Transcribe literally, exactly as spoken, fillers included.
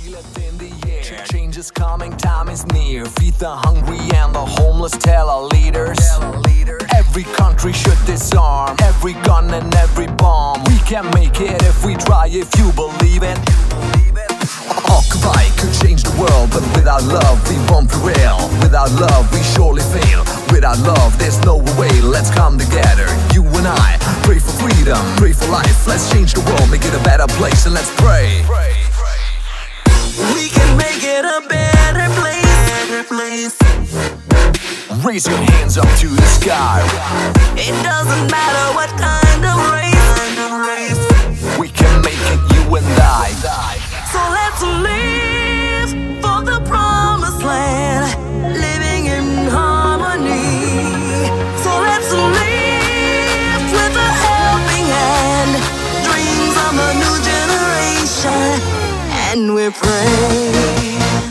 Feel it in the air. Change is coming, time is near. Feed the hungry and the homeless, tell our leaders. Every country should disarm every gun and every bomb. We can make it if we try, if you believe it. Occupy could change the world, but without love we won't prevail. Without love we surely fail. Without love there's no way. Let's come together, you and I. Pray for freedom, pray for life. Let's change the world, make it a better place, and let's pray. We can make it a better place, better place. Raise your hands up to the sky. It doesn't matter what kind of race, kind of race. We can make it, you and I. So let's live for the promised land, living in harmony. So let's live with a helping hand, dreams of a new generation, and we pray.